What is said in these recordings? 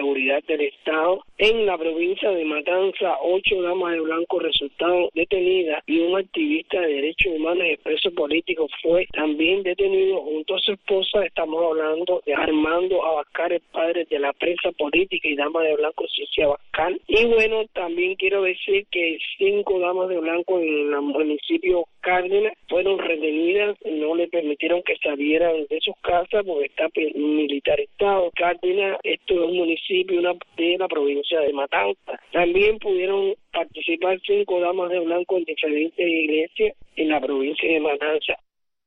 seguridad del Estado. En la provincia de Matanza, 8 damas de blanco resultaron detenidas y un activista de derechos humanos y preso político fue también detenido junto a su esposa. Estamos hablando de Armando Abascal, el padre de la presa política y dama de blanco Cici Abascal. Y bueno, también quiero decir que 5 damas de blanco en el municipio Cárdenas fueron retenidas, no le permitieron que salieran de sus casas porque está militarizado. Cárdenas, esto es un municipio de la provincia de Matanza. También pudieron participar 5 damas de blanco en diferentes iglesias en la provincia de Matanza.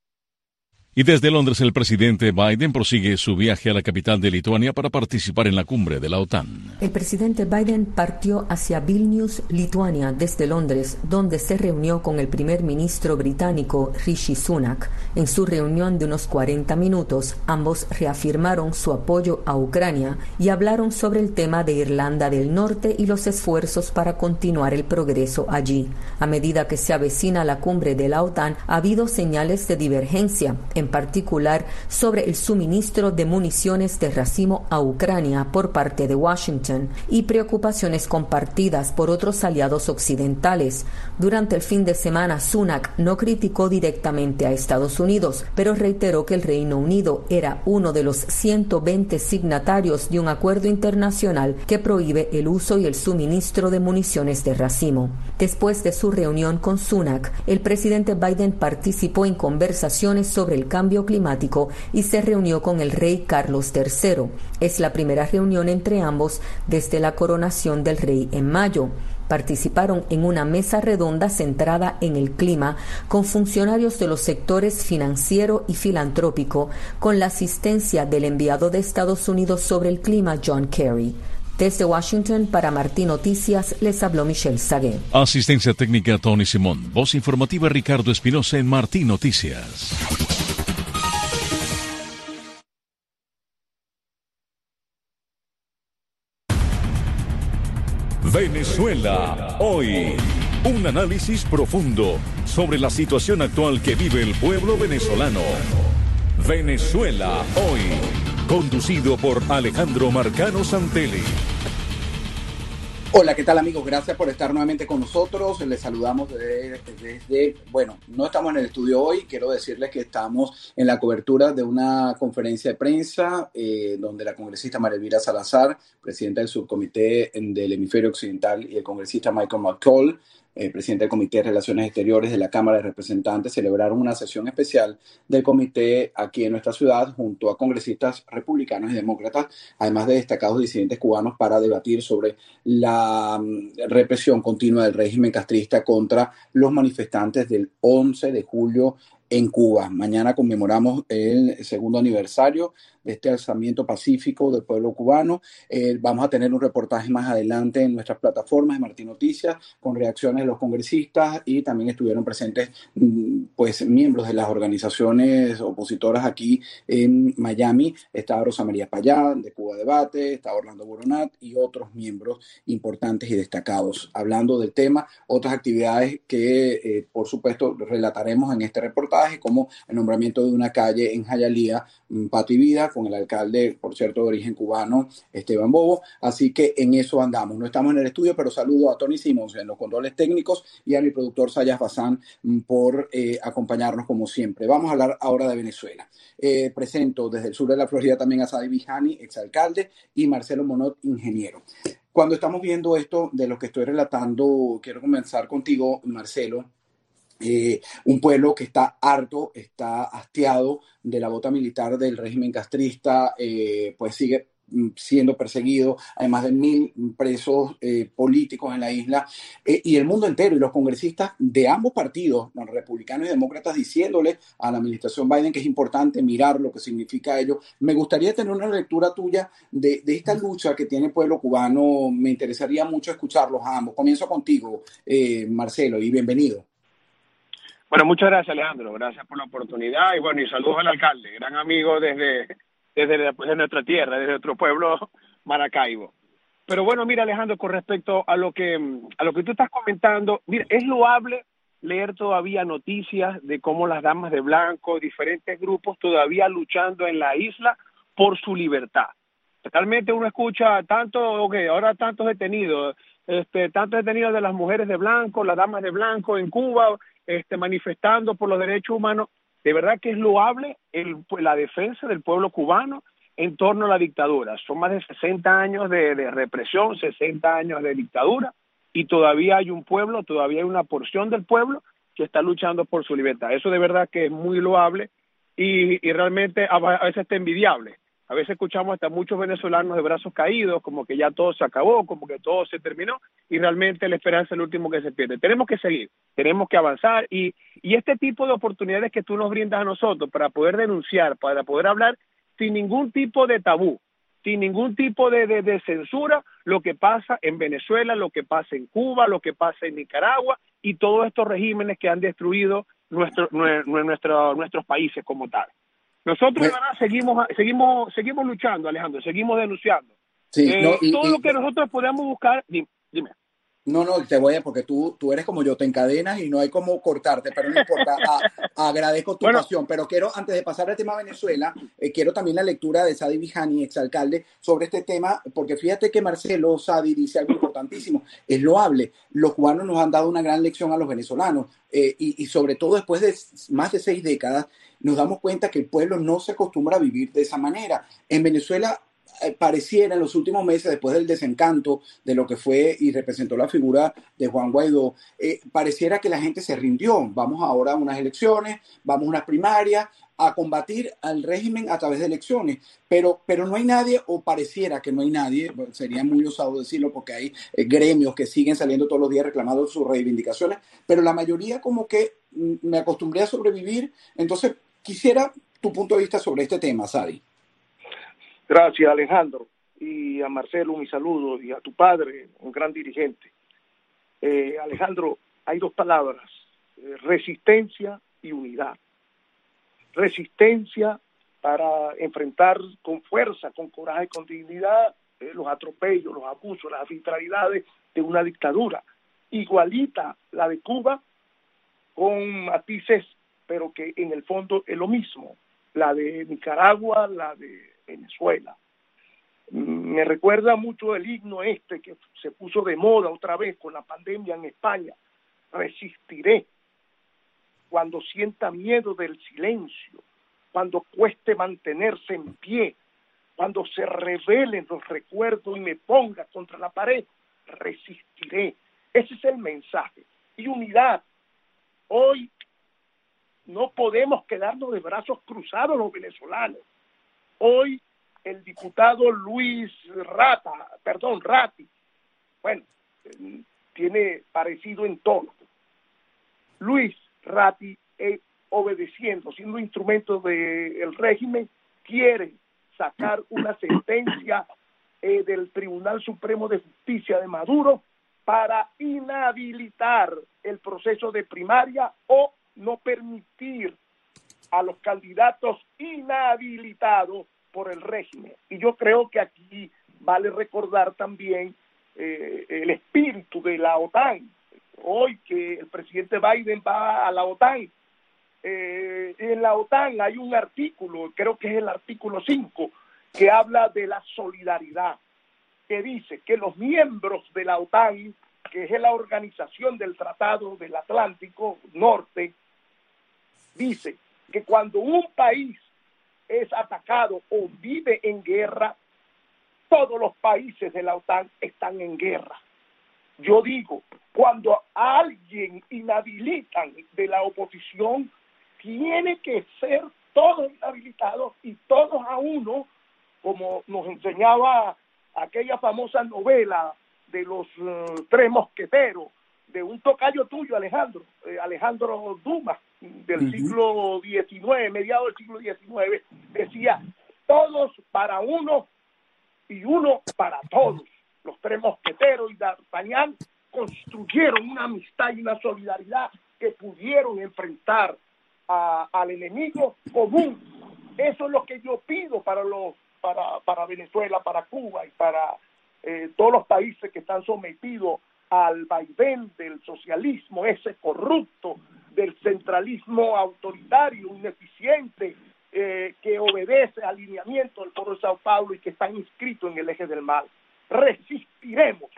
Y desde Londres el presidente Biden prosigue su viaje a la capital de Lituania para participar en la cumbre de la OTAN. El presidente Biden partió hacia Vilnius, Lituania, desde Londres, donde se reunió con el primer ministro británico Rishi Sunak. En su reunión de unos 40 minutos, ambos reafirmaron su apoyo a Ucrania y hablaron sobre el tema de Irlanda del Norte y los esfuerzos para continuar el progreso allí. A medida que se avecina la cumbre de la OTAN, ha habido señales de divergencia, en particular sobre el suministro de municiones de racimo a Ucrania por parte de Washington y preocupaciones compartidas por otros aliados occidentales. Durante el fin de semana, Sunak no criticó directamente a Estados Unidos, pero reiteró que el Reino Unido era uno de los 120 signatarios de un acuerdo internacional que prohíbe el uso y el suministro de municiones de racimo. Después de su reunión con Sunak, el presidente Biden participó en conversaciones sobre el cambio climático y se reunió con el rey Carlos III. Es la primera reunión entre ambos desde la coronación del rey en mayo. Participaron en una mesa redonda centrada en el clima con funcionarios de los sectores financiero y filantrópico, con la asistencia del enviado de Estados Unidos sobre el clima, John Kerry. Desde Washington, para Martí Noticias, les habló Michelle Sagué. Asistencia técnica Tony Simón. Voz informativa Ricardo Espinosa en Martí Noticias. Venezuela hoy. Un análisis profundo sobre la situación actual que vive el pueblo venezolano. Venezuela hoy. Conducido por Alejandro Marcano Santelli. Hola, ¿qué tal amigos? Gracias por estar nuevamente con nosotros. Les saludamos no estamos en el estudio hoy. Quiero decirles que estamos en la cobertura de una conferencia de prensa donde la congresista María Elvira Salazar, presidenta del subcomité del hemisferio occidental, y el congresista Michael McCall, presidente del Comité de Relaciones Exteriores de la Cámara de Representantes, celebraron una sesión especial del comité aquí en nuestra ciudad junto a congresistas republicanos y demócratas, además de destacados disidentes cubanos, para debatir sobre la represión continua del régimen castrista contra los manifestantes del 11 de julio en Cuba. Mañana conmemoramos el segundo aniversario de este alzamiento pacífico del pueblo cubano. Vamos a tener un reportaje más adelante en nuestras plataformas de Martí Noticias con reacciones de los congresistas, y también estuvieron presentes miembros de las organizaciones opositoras aquí en Miami. Estaba Rosa María Payá de Cuba Debate, estaba Orlando Boronat y otros miembros importantes y destacados hablando del tema. Otras actividades que por supuesto relataremos en este reportaje, como el nombramiento de una calle en Hialeah, Patria y Vida, con el alcalde, por cierto, de origen cubano, Esteban Bobo. Así que en eso andamos. No estamos en el estudio, pero saludo a Tony Simons en los controles técnicos y a mi productor Sayas Bazán por acompañarnos como siempre. Vamos a hablar ahora de Venezuela. Presento desde el sur de la Florida también a Sadi Bijani, exalcalde, y Marcelo Monod, ingeniero. Cuando estamos viendo esto de lo que estoy relatando, quiero comenzar contigo, Marcelo. Un pueblo que está harto, está hastiado de la bota militar del régimen castrista, pues sigue siendo perseguido, además de 1,000 presos políticos en la isla, y el mundo entero, y los congresistas de ambos partidos, los republicanos y demócratas, diciéndole a la administración Biden que es importante mirar lo que significa ello. Me gustaría tener una lectura tuya de esta lucha que tiene el pueblo cubano. Me interesaría mucho escucharlos a ambos. Comienzo contigo, Marcelo, y bienvenido. Bueno, muchas gracias, Alejandro. Gracias por la oportunidad y saludos al alcalde, gran amigo desde nuestra tierra, desde nuestro pueblo, Maracaibo. Pero bueno, mira, Alejandro, con respecto a lo que tú estás comentando, mira, es loable leer todavía noticias de cómo las damas de blanco, diferentes grupos todavía luchando en la isla por su libertad. Realmente uno escucha ahora tantos detenidos de las mujeres de blanco, las damas de blanco en Cuba, manifestando por los derechos humanos. De verdad que es loable la defensa del pueblo cubano en torno a la dictadura. Son más de 60 años de represión, 60 años de dictadura, y todavía hay todavía hay una porción del pueblo que está luchando por su libertad. Eso de verdad que es muy loable y realmente a veces está envidiable. A veces escuchamos hasta muchos venezolanos de brazos caídos, como que ya todo se acabó, como que todo se terminó, y realmente la esperanza es lo último que se pierde. Tenemos que seguir, tenemos que avanzar, y este tipo de oportunidades que tú nos brindas a nosotros para poder denunciar, para poder hablar sin ningún tipo de tabú, sin ningún tipo de censura, lo que pasa en Venezuela, lo que pasa en Cuba, lo que pasa en Nicaragua, y todos estos regímenes que han destruido nuestros países como tal. Nosotros de verdad seguimos luchando, Alejandro, seguimos denunciando. Sí, Todo lo que nosotros podamos buscar, dime. No, porque tú eres como yo, te encadenas y no hay cómo cortarte, pero no importa, agradezco tu pasión, pero quiero, antes de pasar al tema Venezuela, quiero también la lectura de Sadi Vijani, exalcalde, sobre este tema, porque fíjate que Marcelo Sadi dice algo importantísimo, es loable, los cubanos nos han dado una gran lección a los venezolanos, y sobre todo después de más de 6 décadas, nos damos cuenta que el pueblo no se acostumbra a vivir de esa manera. En Venezuela, pareciera en los últimos meses, después del desencanto de lo que fue y representó la figura de Juan Guaidó, pareciera que la gente se rindió. Vamos ahora a unas elecciones, vamos a unas primarias, a combatir al régimen a través de elecciones, pero no hay nadie, o pareciera que no hay nadie, sería muy osado decirlo porque hay gremios que siguen saliendo todos los días reclamando sus reivindicaciones, pero la mayoría como que me acostumbré a sobrevivir. Entonces quisiera tu punto de vista sobre este tema, Sadi. Gracias, Alejandro, y a Marcelo mi saludo, y a tu padre, un gran dirigente. Alejandro, hay 2 palabras, resistencia y unidad. Resistencia para enfrentar con fuerza, con coraje, con dignidad los atropellos, los abusos, las arbitrariedades de una dictadura, igualita la de Cuba, con matices, pero que en el fondo es lo mismo, la de Nicaragua, la de Venezuela. Me recuerda mucho el himno que se puso de moda otra vez con la pandemia en España. Resistiré cuando sienta miedo del silencio, cuando cueste mantenerse en pie, cuando se revelen los recuerdos y me ponga contra la pared, resistiré. Ese es el mensaje. Y unidad. Hoy no podemos quedarnos de brazos cruzados los venezolanos. Hoy el diputado Ratti, bueno, tiene parecido en tono. Luis Ratti, obedeciendo, siendo instrumento del régimen, quiere sacar una sentencia del Tribunal Supremo de Justicia de Maduro para inhabilitar el proceso de primaria o no permitir a los candidatos inhabilitados por el régimen. Y yo creo que aquí vale recordar también el espíritu de la OTAN. Hoy que el presidente Biden va a la OTAN, en la OTAN hay un artículo, creo que es el artículo 5, que habla de la solidaridad, que dice que los miembros de la OTAN, que es la organización del Tratado del Atlántico Norte, dice que cuando un país es atacado o vive en guerra, todos los países de la OTAN están en guerra. Yo digo, cuando a alguien inhabilitan de la oposición, tiene que ser todos inhabilitados y todos a uno, como nos enseñaba aquella famosa novela de los 3 mosqueteros, de un tocayo tuyo, Alejandro Dumas, del siglo XIX, mediados del siglo XIX, decía, todos para uno y uno para todos. Los 3 mosqueteros y D'Artagnan construyeron una amistad y una solidaridad que pudieron enfrentar al enemigo común. Eso es lo que yo pido para Venezuela, para Cuba y para todos los países que están sometidos al vaivén del socialismo, ese corrupto, del centralismo autoritario, ineficiente, que obedece al alineamiento del Foro de Sao Paulo y que están inscritos en el eje del mal. Resistiremos.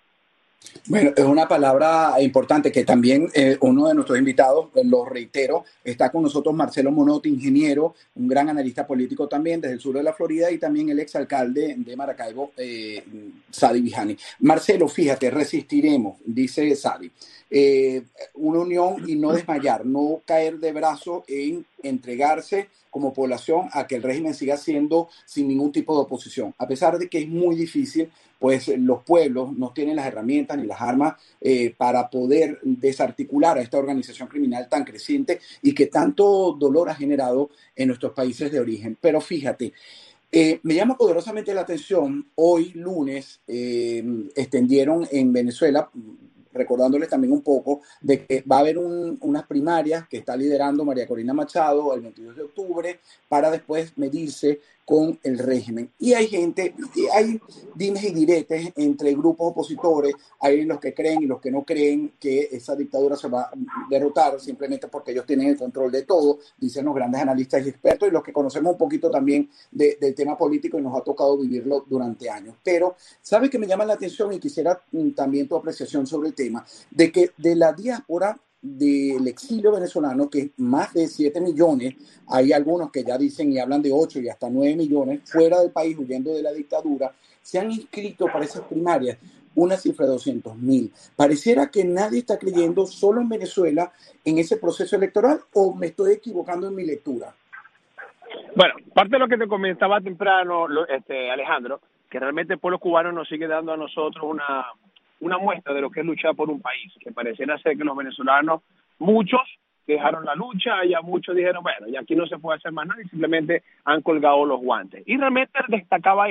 Bueno, es una palabra importante que también uno de nuestros invitados, lo reitero, está con nosotros Marcelo Monotti, ingeniero, un gran analista político también desde el sur de la Florida y también el exalcalde de Maracaibo, Sadi Vijani. Marcelo, fíjate, resistiremos, dice Sadi. Una unión y no desmayar, no caer de brazo en entregarse como población a que el régimen siga siendo sin ningún tipo de oposición. A pesar de que es muy difícil, pues los pueblos no tienen las herramientas ni las armas para poder desarticular a esta organización criminal tan creciente y que tanto dolor ha generado en nuestros países de origen. Pero fíjate, me llama poderosamente la atención, hoy lunes extendieron en Venezuela, recordándoles también un poco de que va a haber unas primarias que está liderando María Corina Machado el 22 de octubre para después medirse con el régimen. Y hay gente, hay dimes y diretes entre grupos opositores, hay los que creen y los que no creen que esa dictadura se va a derrotar simplemente porque ellos tienen el control de todo, dicen los grandes analistas y expertos y los que conocemos un poquito también del tema político y nos ha tocado vivirlo durante años. Pero, ¿sabes qué me llama la atención y quisiera también tu apreciación sobre el tema? De que de la diáspora del exilio venezolano, que es más de 7 millones, hay algunos que ya dicen y hablan de 8 y hasta 9 millones, fuera del país huyendo de la dictadura, se han inscrito para esas primarias una cifra de 200.000. Pareciera que nadie está creyendo solo en Venezuela en ese proceso electoral, ¿o me estoy equivocando en mi lectura? Bueno, parte de lo que te comentaba temprano, Alejandro, que realmente el pueblo cubano nos sigue dando a nosotros una muestra de lo que es luchar por un país, que pareciera ser que los venezolanos, muchos dejaron la lucha, ya muchos dijeron, bueno, ya aquí no se puede hacer más nada y simplemente han colgado los guantes. Y realmente destacaba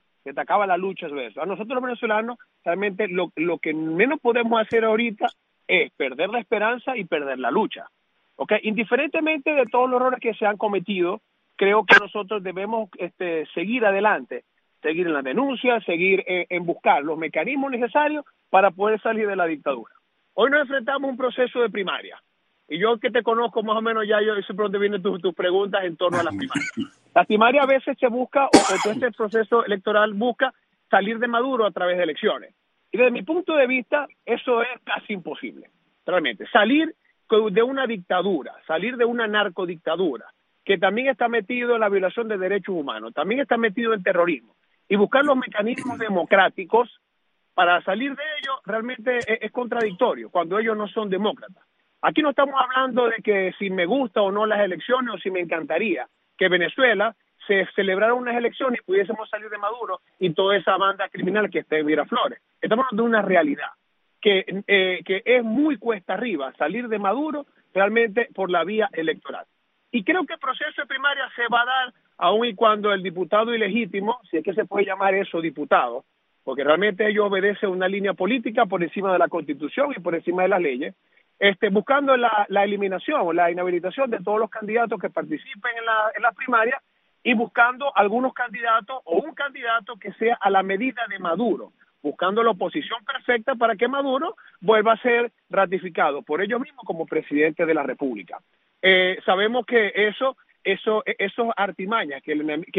la lucha sobre eso. A nosotros los venezolanos, realmente lo que menos podemos hacer ahorita es perder la esperanza y perder la lucha. ¿Okay? Indiferentemente de todos los errores que se han cometido, creo que nosotros debemos seguir adelante, seguir en la denuncia, seguir en buscar los mecanismos necesarios para poder salir de la dictadura. Hoy nos enfrentamos a un proceso de primaria. Y yo que te conozco más o menos ya, yo sé por dónde vienen tus preguntas en torno a las primarias. Las primarias a veces se busca, o todo este proceso electoral busca salir de Maduro a través de elecciones. Y desde mi punto de vista, eso es casi imposible. Realmente, salir de una dictadura, salir de una narcodictadura, que también está metido en la violación de derechos humanos, también está metido en terrorismo, y buscar los mecanismos democráticos para salir de ellos realmente es contradictorio cuando ellos no son demócratas. Aquí no estamos hablando de que si me gusta o no las elecciones o si me encantaría que Venezuela se celebrara unas elecciones y pudiésemos salir de Maduro y toda esa banda criminal que está en Miraflores. Estamos hablando de una realidad que es muy cuesta arriba salir de Maduro realmente por la vía electoral. Y creo que el proceso de primaria se va a dar aun y cuando el diputado ilegítimo, si es que se puede llamar eso diputado, porque realmente ellos obedecen una línea política por encima de la Constitución y por encima de las leyes, buscando la eliminación o la inhabilitación de todos los candidatos que participen en la primaria y buscando algunos candidatos o un candidato que sea a la medida de Maduro, buscando la oposición perfecta para que Maduro vuelva a ser ratificado por ellos mismos como presidente de la República. Sabemos que esos artimañas que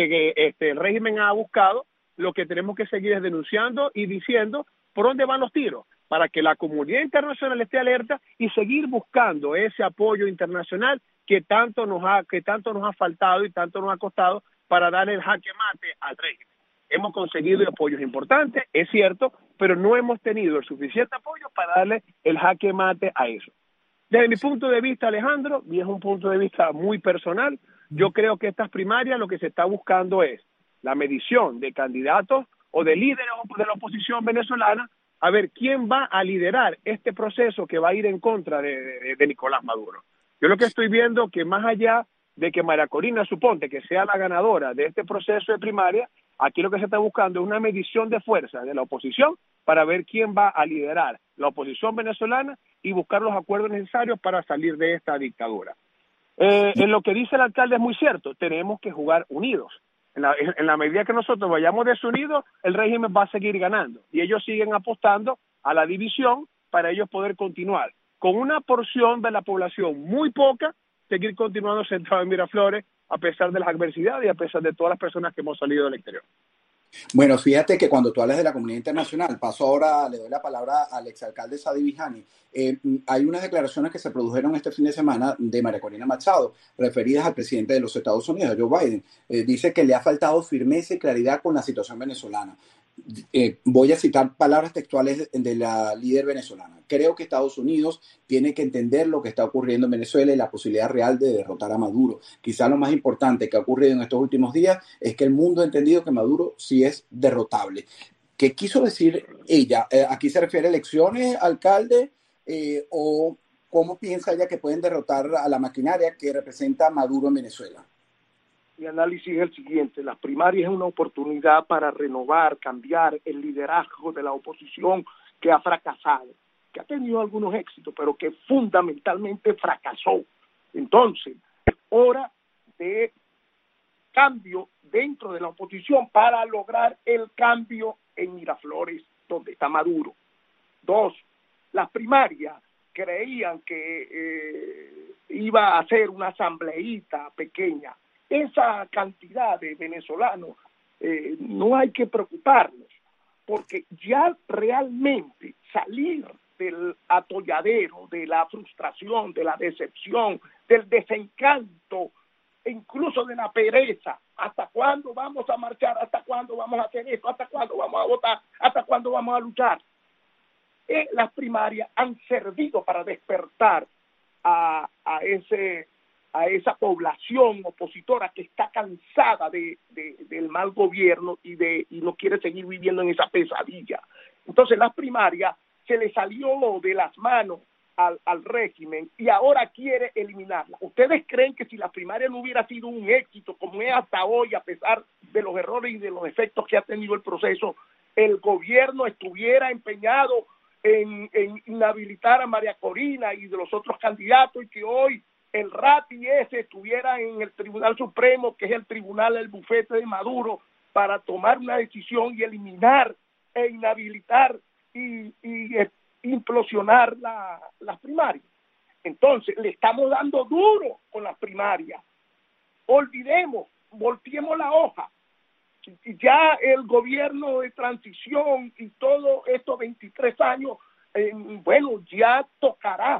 el régimen ha buscado, lo que tenemos que seguir es denunciando y diciendo por dónde van los tiros, para que la comunidad internacional esté alerta y seguir buscando ese apoyo internacional que tanto nos ha faltado y tanto nos ha costado para darle el jaque mate al régimen. Hemos conseguido apoyos importantes, es cierto, pero no hemos tenido el suficiente apoyo para darle el jaque mate a eso. Desde mi punto de vista, Alejandro, y es un punto de vista muy personal, yo creo que estas primarias lo que se está buscando es la medición de candidatos o de líderes de la oposición venezolana, a ver quién va a liderar este proceso que va a ir en contra de Nicolás Maduro. Yo lo que estoy viendo que más allá de que María Corina, suponte que sea la ganadora de este proceso de primaria, aquí lo que se está buscando es una medición de fuerza de la oposición para ver quién va a liderar la oposición venezolana y buscar los acuerdos necesarios para salir de esta dictadura. En lo que dice el alcalde es muy cierto, tenemos que jugar unidos. En la medida que nosotros vayamos desunidos, el régimen va a seguir ganando. Y ellos siguen apostando a la división para ellos poder continuar. Con una porción de la población muy poca, seguir continuando centrado en Miraflores a pesar de las adversidades y a pesar de todas las personas que hemos salido del exterior. Bueno, fíjate que cuando tú hablas de la comunidad internacional, paso ahora, le doy la palabra al exalcalde Sadi Vijani. Hay unas declaraciones que se produjeron este fin de semana de María Corina Machado, referidas al presidente de los Estados Unidos, Joe Biden. Dice que le ha faltado firmeza y claridad con la situación venezolana. Voy a citar palabras textuales de la líder venezolana. Creo que Estados Unidos tiene que entender lo que está ocurriendo en Venezuela y la posibilidad real de derrotar a Maduro. Quizá lo más importante que ha ocurrido en estos últimos días es que el mundo ha entendido que Maduro sí es derrotable. ¿Qué quiso decir ella? ¿Aquí se refiere a elecciones, alcalde? ¿O cómo piensa ella que pueden derrotar a la maquinaria que representa Maduro en Venezuela? Mi análisis es el siguiente: las primarias es una oportunidad para renovar, cambiar el liderazgo de la oposición que ha fracasado, que ha tenido algunos éxitos, pero que fundamentalmente fracasó. Entonces, es hora de cambio dentro de la oposición para lograr el cambio en Miraflores, donde está Maduro. 2, las primarias creían que iba a ser una asambleíta pequeña. Esa cantidad de venezolanos no hay que preocuparnos, porque ya realmente salir del atolladero, de la frustración, de la decepción, del desencanto, e incluso de la pereza. ¿Hasta cuándo vamos a marchar? ¿Hasta cuándo vamos a hacer esto? ¿Hasta cuándo vamos a votar? ¿Hasta cuándo vamos a luchar? Las primarias han servido para despertar a esa población opositora que está cansada del mal gobierno y no quiere seguir viviendo en esa pesadilla. Entonces las primarias se le salió de las manos al régimen y ahora quiere eliminarla. ¿Ustedes creen que si la primaria no hubiera sido un éxito como es hasta hoy, a pesar de los errores y de los efectos que ha tenido el proceso, el gobierno estuviera empeñado en inhabilitar a María Corina y de los otros candidatos, y que hoy el RATI ese estuviera en el Tribunal Supremo, que es el tribunal del bufete de Maduro, para tomar una decisión y eliminar e inhabilitar y implosionar las primarias? Entonces, le estamos dando duro con las primarias. Olvidemos, volteemos la hoja. Ya el gobierno de transición y todo estos 23 años, bueno, ya tocará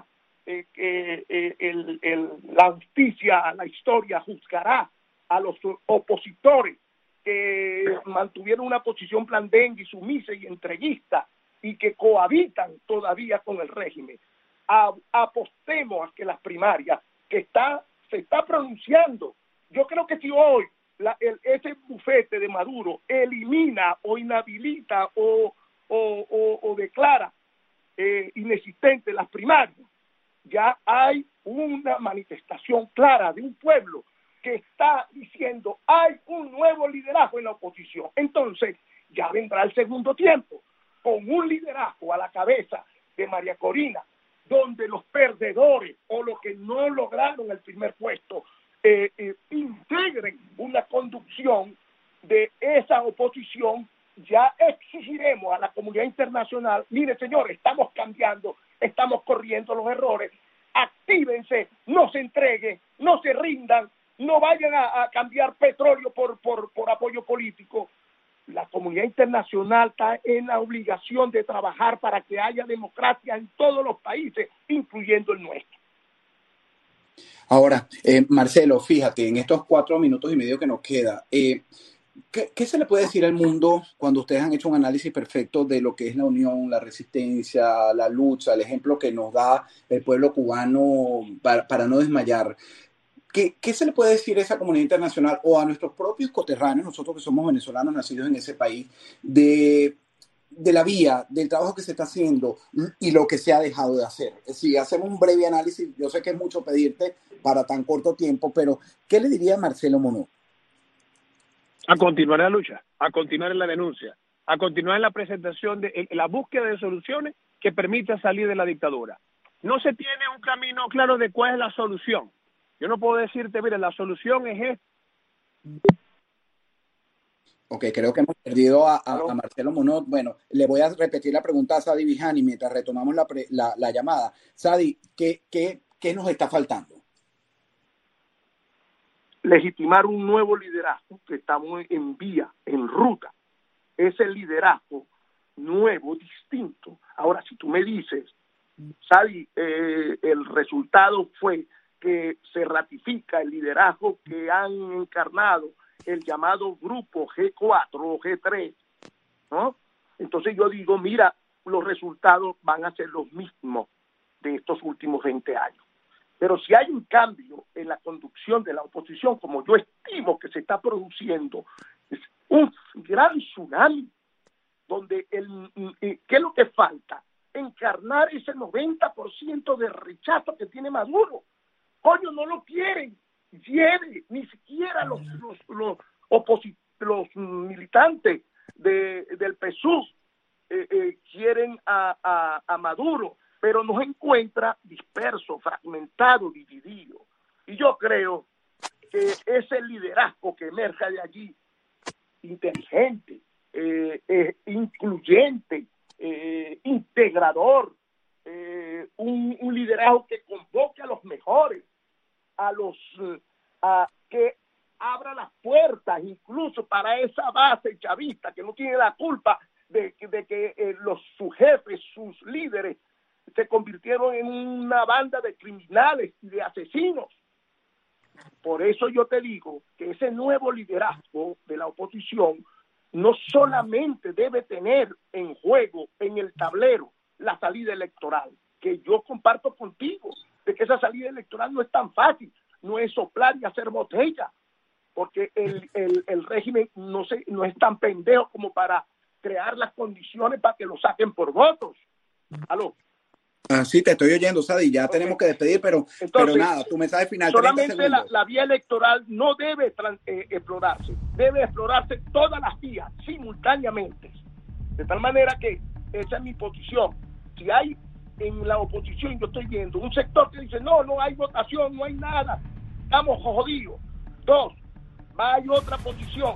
la justicia, la historia juzgará a los opositores que mantuvieron una posición blandengue y sumisa y entreguista y que cohabitan todavía con el régimen. Apostemos a que las primarias se está pronunciando. Yo creo que si hoy ese bufete de Maduro elimina o inhabilita o declara inexistentes las primarias, ya hay una manifestación clara de un pueblo que está diciendo hay un nuevo liderazgo en la oposición. Entonces ya vendrá el segundo tiempo, con un liderazgo a la cabeza de María Corina, donde los perdedores o los que no lograron el primer puesto integren una conducción de esa oposición. Ya exigiremos a la comunidad internacional: mire, señores, estamos cambiando, estamos corriendo los errores, actívense, no se entreguen, no se rindan, no vayan a cambiar petróleo por apoyo político. La comunidad internacional está en la obligación de trabajar para que haya democracia en todos los países, incluyendo el nuestro. Ahora, Marcelo, fíjate, en estos 4 minutos y medio que nos queda, ¿qué se le puede decir al mundo cuando ustedes han hecho un análisis perfecto de lo que es la unión, la resistencia, la lucha, el ejemplo que nos da el pueblo cubano para no desmayar? ¿Qué se le puede decir a esa comunidad internacional o a nuestros propios coterráneos, nosotros que somos venezolanos nacidos en ese país, de la vía, del trabajo que se está haciendo y lo que se ha dejado de hacer? Si hacemos un breve análisis, yo sé que es mucho pedirte para tan corto tiempo, pero ¿qué le diría Marcelo Monod? A continuar en la lucha, a continuar en la denuncia, a continuar en la presentación de la búsqueda de soluciones que permitan salir de la dictadura. No se tiene un camino claro de cuál es la solución. Yo no puedo decirte, mira, la solución es esta. Ok, creo que hemos perdido a Marcelo Monod. Bueno, le voy a repetir la pregunta a Sadi Vijani mientras retomamos la llamada. Sadi, ¿qué nos está faltando? legitimar un nuevo liderazgo que estamos en vía, en ruta. Ese liderazgo nuevo, distinto. Ahora, si tú me dices, Sadi, el resultado fue que se ratifica el liderazgo que han encarnado el llamado grupo G4 o G3, ¿no? Entonces yo digo, mira, los resultados van a ser los mismos de estos últimos 20 años. Pero si hay un cambio en la conducción de la oposición, como yo estimo que se está produciendo, es un gran tsunami, donde ¿qué es lo que falta? Encarnar ese 90% de rechazo que tiene Maduro. Coño, no lo quieren, ni siquiera los militantes del PSUV quieren a Maduro, pero nos encuentra disperso, fragmentado, dividido. Y yo creo que ese liderazgo que emerja de allí, inteligente, incluyente, integrador, un liderazgo que convoque a los mejores, que abra las puertas incluso para esa base chavista que no tiene la culpa de que sus jefes, sus líderes se convirtieron en una banda de criminales y de asesinos. Por eso yo te digo que ese nuevo liderazgo de la oposición no solamente debe tener en juego, en el tablero, la salida electoral, que yo comparto contigo, de que esa salida electoral no es tan fácil, no es soplar y hacer botella, porque el régimen no es tan pendejo como para crear las condiciones para que lo saquen por votos. ¿Aló? Sí, te estoy oyendo, Sadi, ya tenemos que despedir, pero nada, tu mensaje final. Solamente la vía electoral no debe explorarse, debe explorarse todas las vías simultáneamente, de tal manera que esa es mi posición. Si hay en la oposición, yo estoy viendo un sector que dice, no hay votación, no hay nada, estamos jodidos. 2, hay otra posición.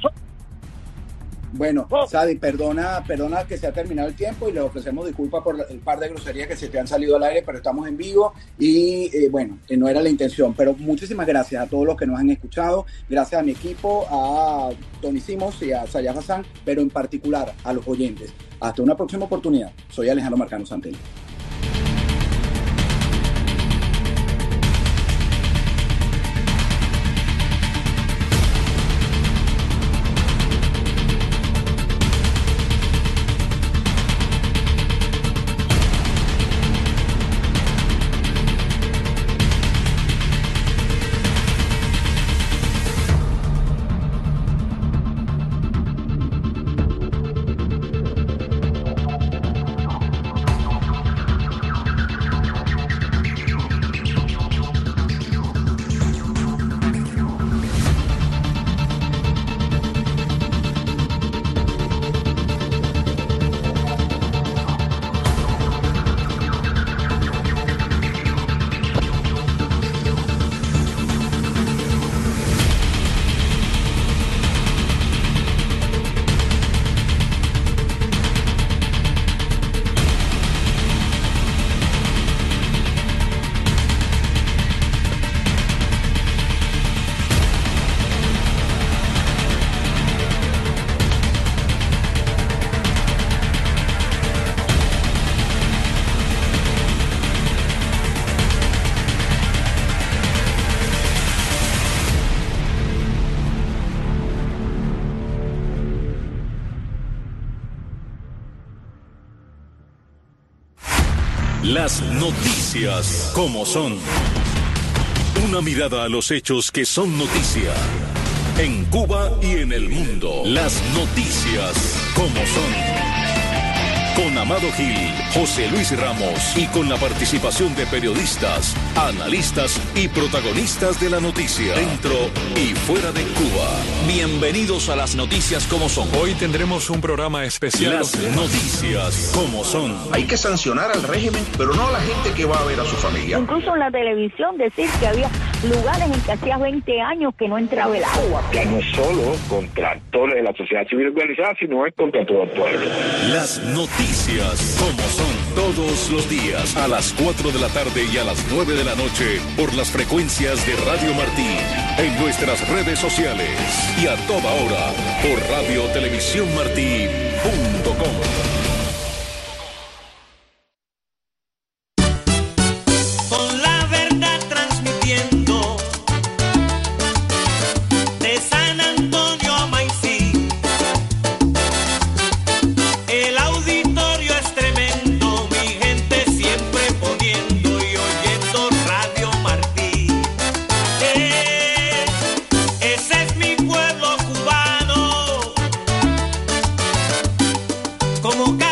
Bueno, Sadi, perdona que se ha terminado el tiempo y le ofrecemos disculpas por el par de groserías que se te han salido al aire, pero estamos en vivo y no era la intención, pero muchísimas gracias a todos los que nos han escuchado, gracias a mi equipo, a Tony Simos y a Sayaf Hassan, pero en particular a los oyentes. Hasta una próxima oportunidad. Soy Alejandro Marcano Santelli. Las noticias como son. Una mirada a los hechos que son noticia. En Cuba y en el mundo. Las noticias como son. Con Amado Gil, José Luis Ramos y con la participación de periodistas, analistas y protagonistas de la noticia dentro y fuera de Cuba. Bienvenidos a las noticias como son. Hoy tendremos un programa especial. Las noticias como son. Hay que sancionar al régimen, pero no a la gente que va a ver a su familia. Incluso en la televisión decir que había lugares en que hacía 20 años que no entraba el agua. Ya no es solo contra actores de la sociedad civil organizada, sino es contra todo el pueblo. Las noticias, como son todos los días, a las 4 de la tarde y a las 9 de la noche, por las frecuencias de Radio Martí, en nuestras redes sociales y a toda hora, por radiotelevisiónmartí.com. Como